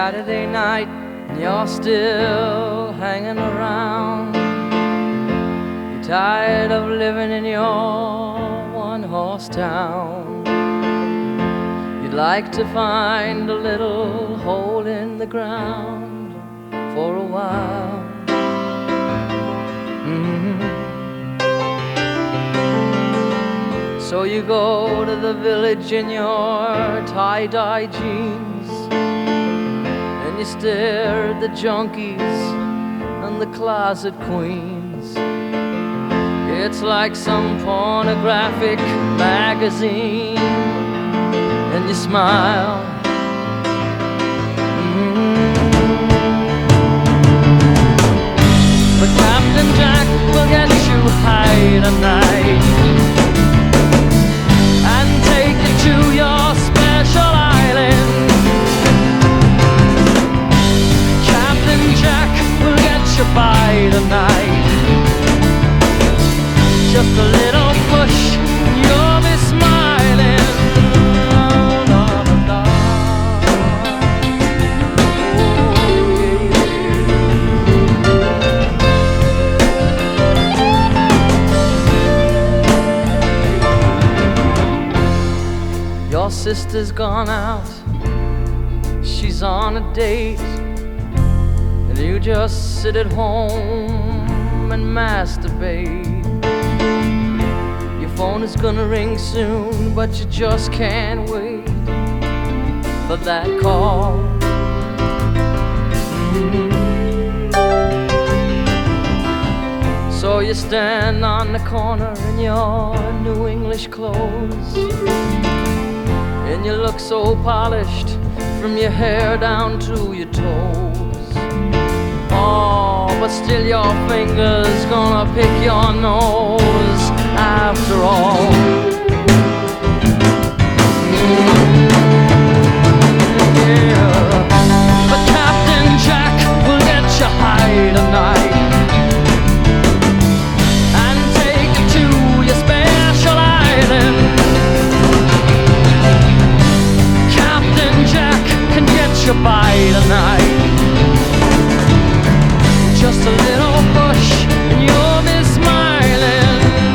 Saturday night and you're still hanging around. You're tired of living in your one-horse town. You'd like to find a little hole in the ground for a while. So you go to the village in your tie-dye jeans, and you stare at the junkies and the closet queens. It's like some pornographic magazine, and you smile. But Captain Jack will get you high tonight and take you to your special island. Captain Jack will get you by the night. Just a little push and you'll be smiling. Your sister's gone out, she's on a date, and you just sit at home and masturbate. Your phone is gonna ring soon, but you just can't wait for that call. So you stand on the corner in your new English clothes, and you look so polished from your hair down to your toes. Oh, but still your finger's gonna pick your nose after all. Yeah. But Captain Jack will get you high tonight and take you to your special island. Can get you by tonight. Just a little push and you'll be smiling.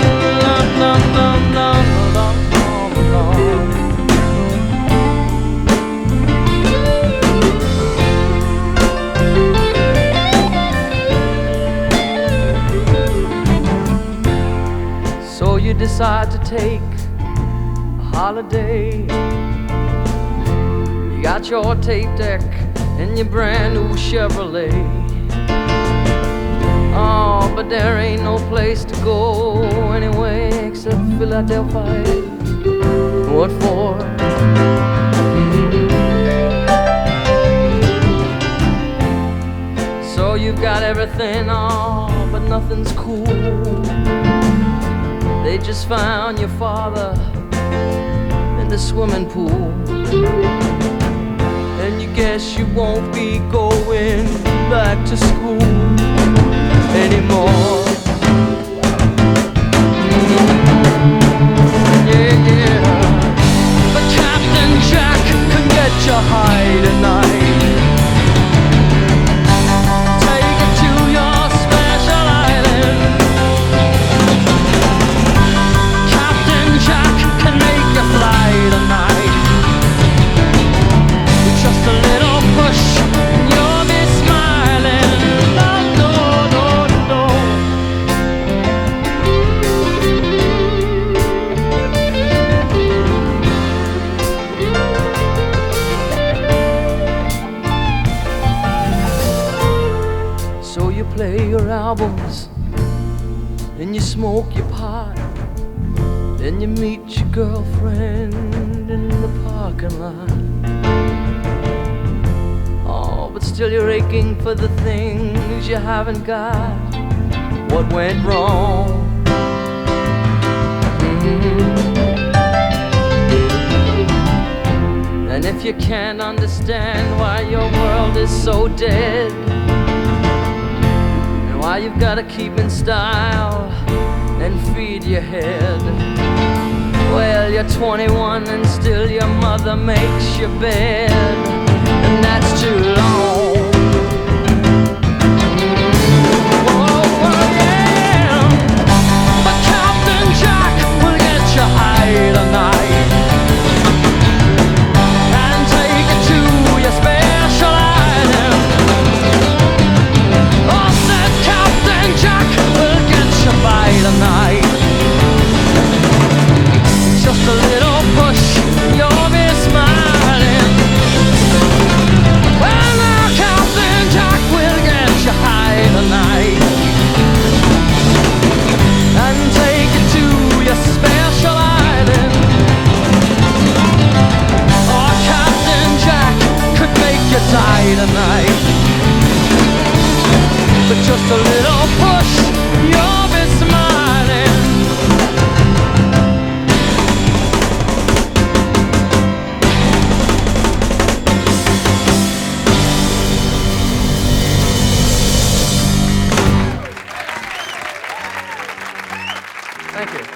So you decide to take a holiday. You got your tape deck and your brand new Chevrolet. Oh, but there ain't no place to go anyway except Philadelphia. What for? So you've got everything, oh, but nothing's cool. They just found your father in the swimming pool, and you guess you won't be going back to school anymore. Yeah, yeah. But Captain Jack can get you high tonight. Take you to your special island. Captain Jack can make you fly tonight. Just a little push and you'll be smiling. No, no, no, no. So you play your albums and you smoke your pot, then you meet your girlfriend in the parking lot. But still you're aching for the things you haven't got. What went wrong? And if you can't understand why your world is so dead, and why you've got to keep in style and feed your head, well, you're 21 and still your mother makes your bed, and that's just too long. Oh, yeah. But Captain Jack will get you high tonight and take you to your special island. Oh, said Captain Jack will get you by tonight. Just a little push, you'll be smiling. Well, now Captain Jack will get you high tonight and take you to your special island. Oh, Captain Jack could make you die tonight. But just a little push, you'll be smiling. Thank you.